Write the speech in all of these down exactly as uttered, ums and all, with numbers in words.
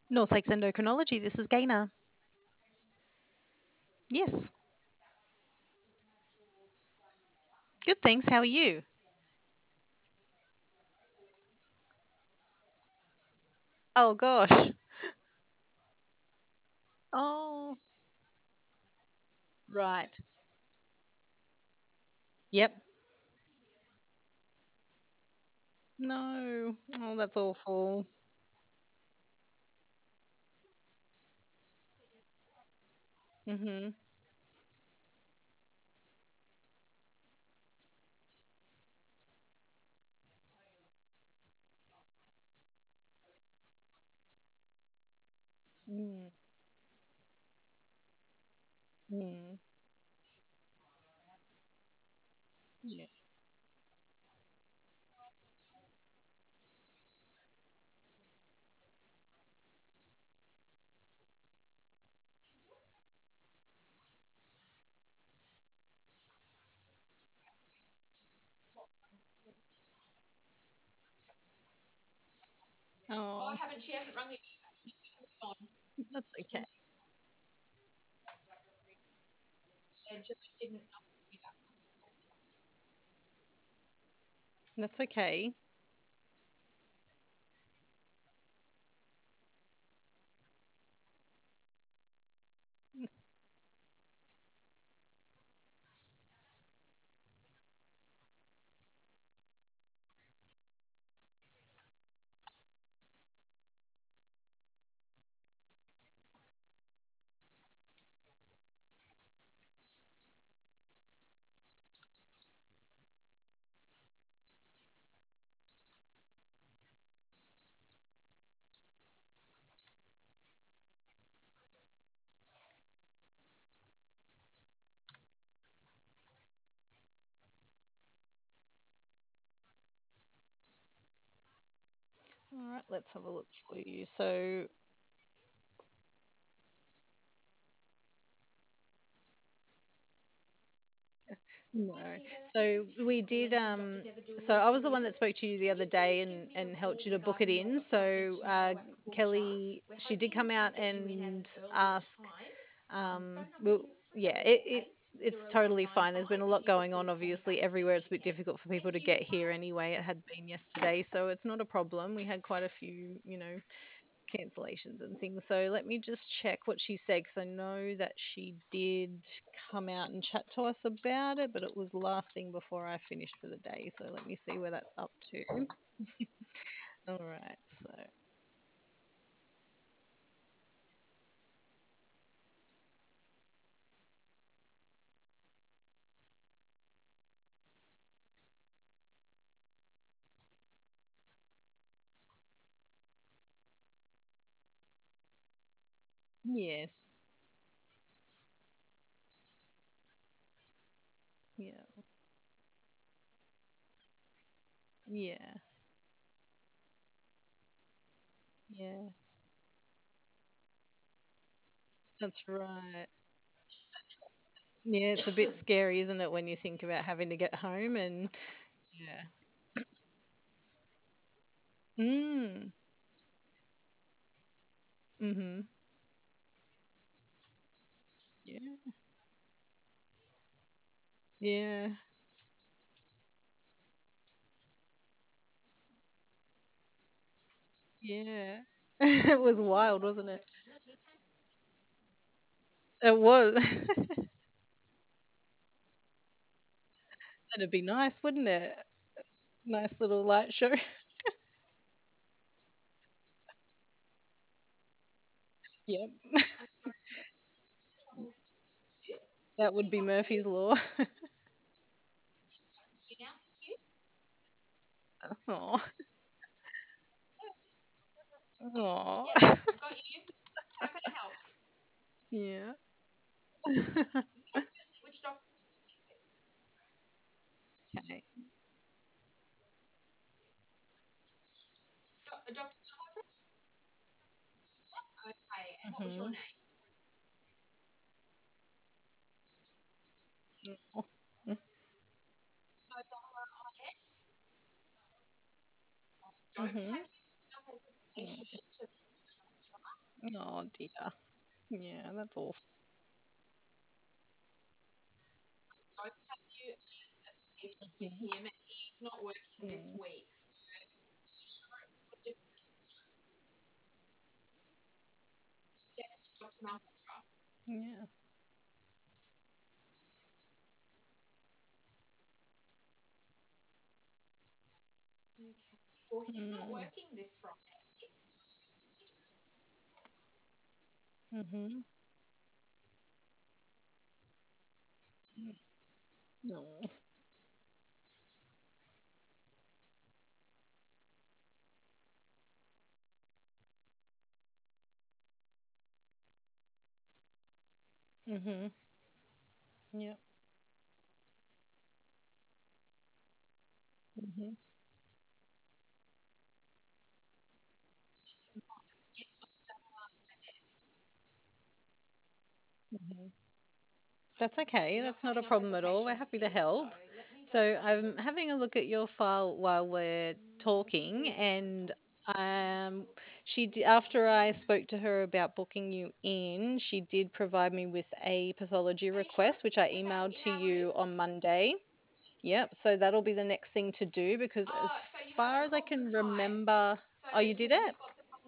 North Lakes Endocrinology. This is Gaina. Yes. Good, thanks. How are you? Oh gosh. Oh, right. Yep. No. Oh, that's awful. Mhm. Mm. Mm. Yeah. Oh, that's okay. That's okay. All right, let's have a look for you. So, no. So we did um so I was the one that spoke to you the other day and and helped you to book it in. So uh Kelly, she did come out and ask um well yeah, it, it it's totally fine. There's been a lot going on obviously everywhere. It's a bit difficult for people to get here anyway. It had been yesterday, so it's not a problem. We had quite a few, you know, cancellations and things. So let me just check what she said because I know that she did come out and chat to us about it, but it was last thing before I finished for the day. So let me see where that's up to. All right. So, yes. Yeah. Yeah. Yeah. That's right. Yeah, it's a bit scary, isn't it, when you think about having to get home and yeah. Mm. Mhm. Yeah. Yeah. Yeah. It was wild, wasn't it? It was. That'd be nice, wouldn't it? Nice little light show. Yep. That would be Murphy's Law. Oh. Oh. Yeah. Okay. Mhm. Mhm. Oh dear. Yeah, that's awful. Mhm. Mm. Yeah. Mm. Mhm. No. Mhm. Yep. Mhm. Mhm. That's okay. That's not a problem at all. We're happy to help. So I'm having a look at your file while we're talking, and um, she d- after I spoke to her about booking you in, she did provide me with a pathology request, which I emailed to you on Monday. Yep. So that'll be the next thing to do because as far as I can remember, oh, you did it?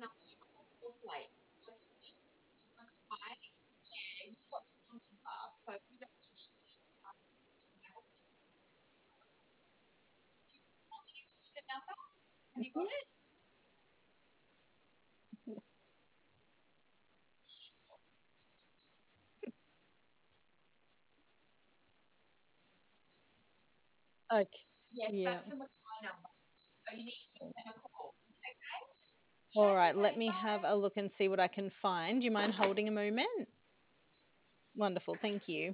Okay. Yeah. All right, let me have a look and see what I can find. Do you mind holding a moment? Wonderful, thank you.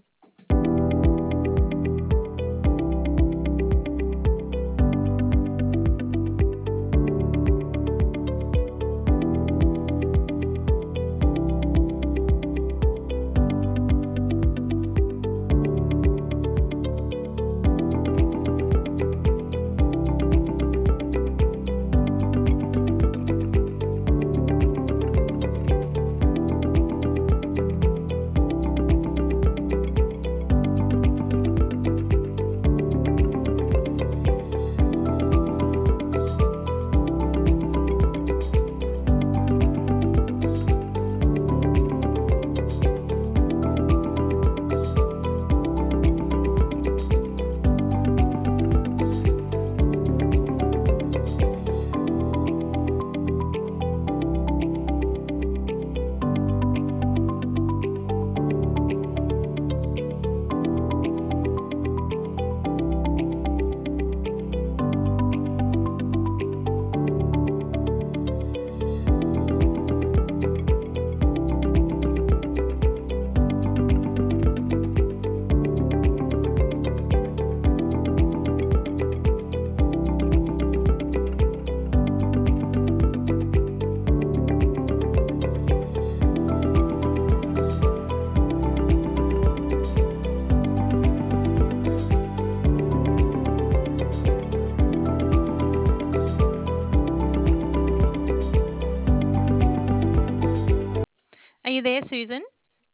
Are you there, Susan?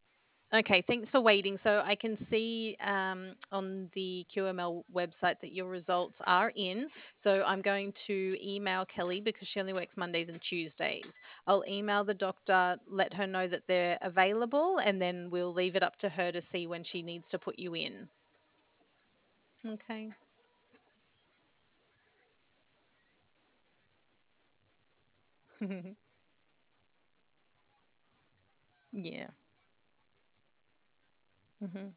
Okay, thanks for waiting. So I can see um, on the Q M L website that your results are in. So I'm going to email Kelly because she only works Mondays and Tuesdays. I'll email the doctor, let her know that they're available, and then we'll leave it up to her to see when she needs to put you in. Okay. Yeah. Hmm.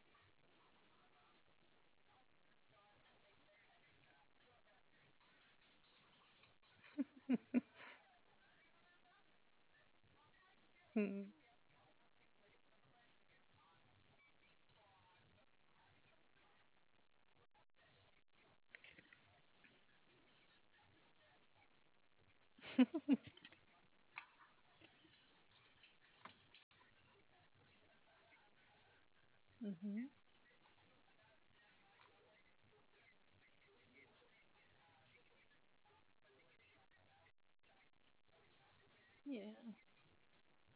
Hmm. Yeah.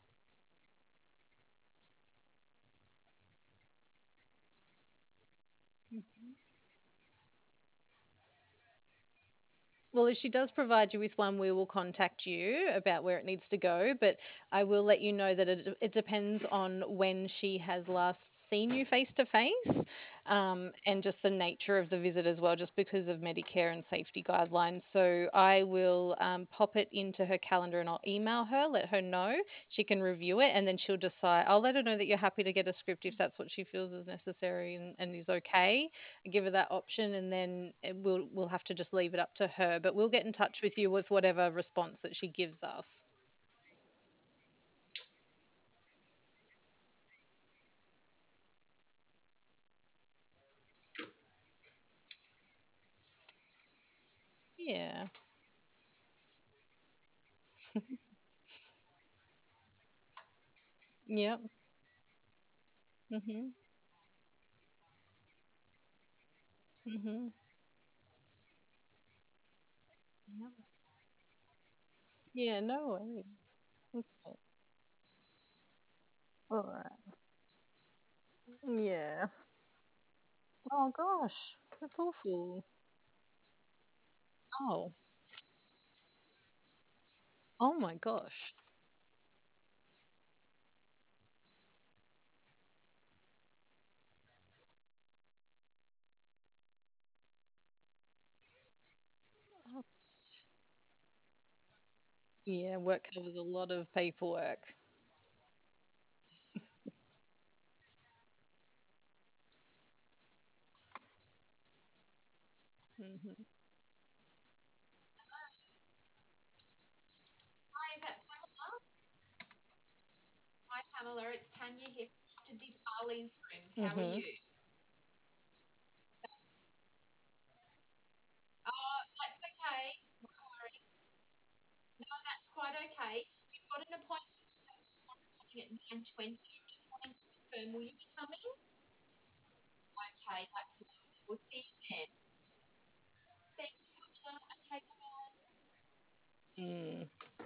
Well, if she does provide you with one, we will contact you about where it needs to go. But I will let you know that it, it depends on when she has last seen you face to face, um, and just the nature of the visit as well, just because of Medicare and safety guidelines. So I will um, pop it into her calendar and I'll email her, let her know. She can review it and then she'll decide. I'll let her know that you're happy to get a script if that's what she feels is necessary and, and is okay, give her that option, and then it we'll we'll have to just leave it up to her. But we'll get in touch with you with whatever response that she gives us. Yeah. Yep. Mhm. Mhm. Yep. Yeah. No worries. Okay. All right. Yeah. Oh gosh, that's awful. Oh. Oh my gosh. Oh, yeah. Work covers a lot of paperwork. Mhm. Mhm. Mm.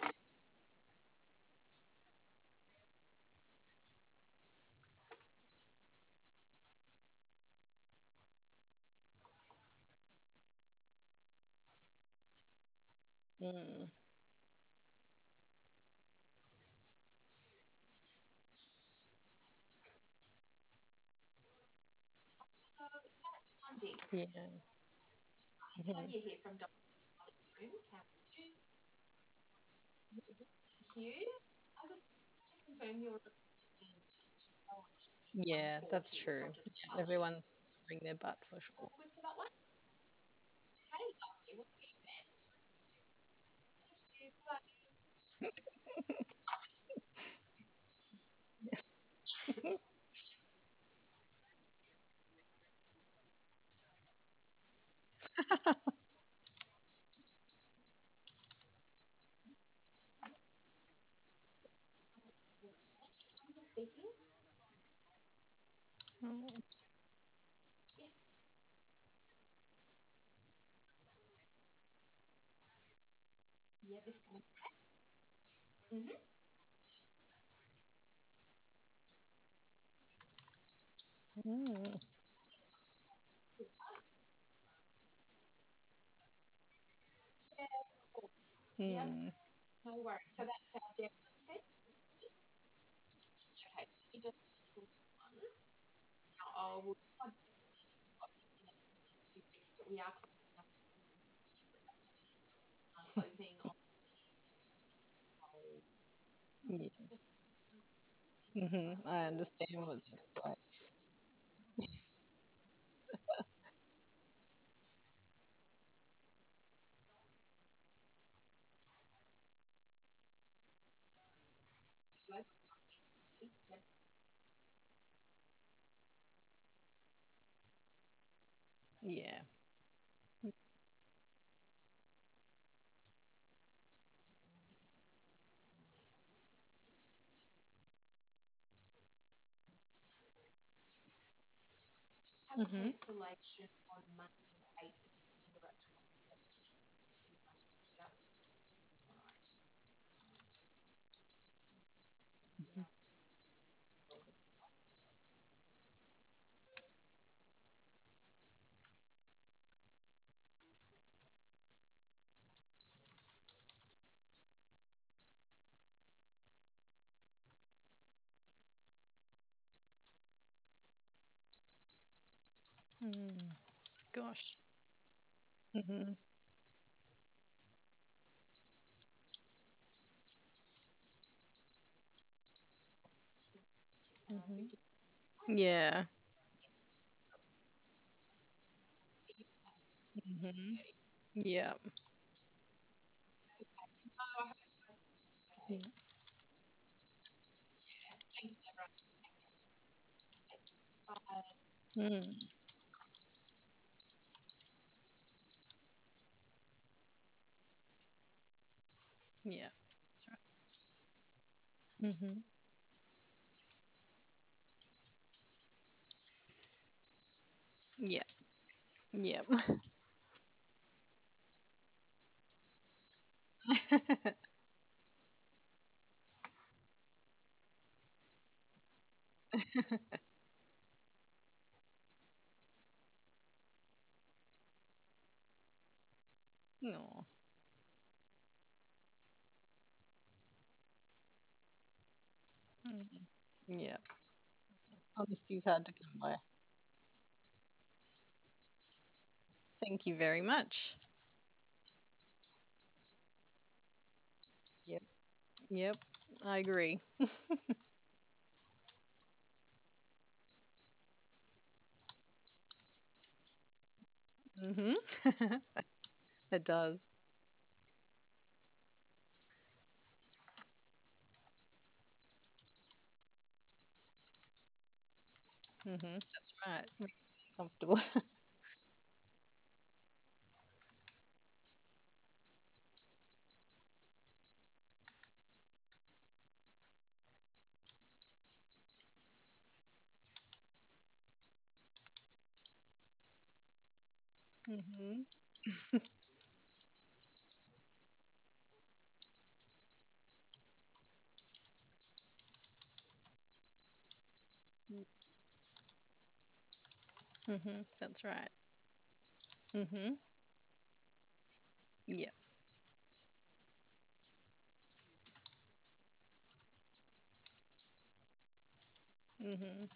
Mm. Yeah. Mhm. Yeah, that's true. Yeah, everyone's bring their butt for sure. Mm. Mm. Yeah. Mhm. I understand what that's like. Yeah. Mhm. Mm, gosh. Hmm. Hmm. Yeah. Hmm. Yeah. Yeah. Mm, yeah. Hmm. Yeah. Yeah. No. Mm, yeah. Honesty's hard to come by. Thank you very much. Yep. Yep. I agree. Hmm. It does. Hmm. That's right. Makes you comfortable. Hmm. Hmm. That's right. Hmm. Yeah. Hmm.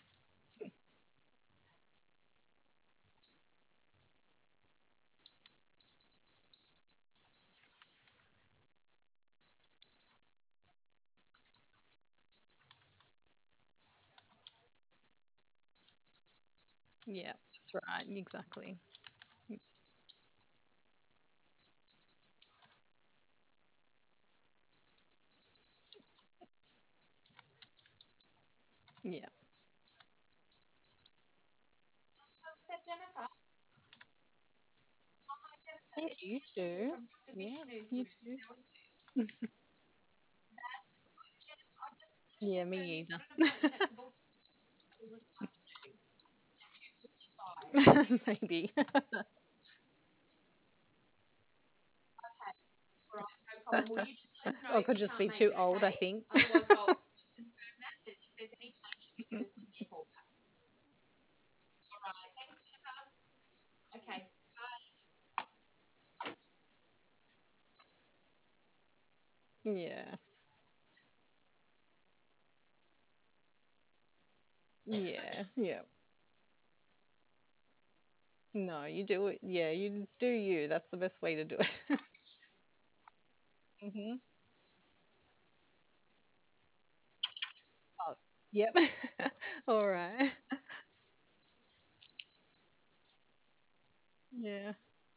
Yeah. That's right. Exactly. Yeah. Yeah, you too. Yeah, you too. Yeah, me either. Maybe. I could just be too old, I think. Yeah. Yeah. Yeah. No, you do it. Yeah, you do you. That's the best way to do it. Hmm. Oh, yep. All right. Yeah.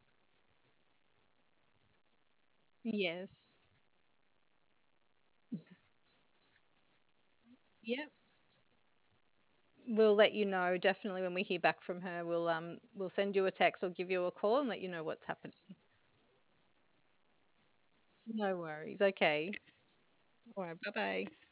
Yes. Yep. We'll let you know definitely when we hear back from her. We'll um we'll send you a text or give you a call and let you know what's happening. No worries. Okay. All right. Bye bye.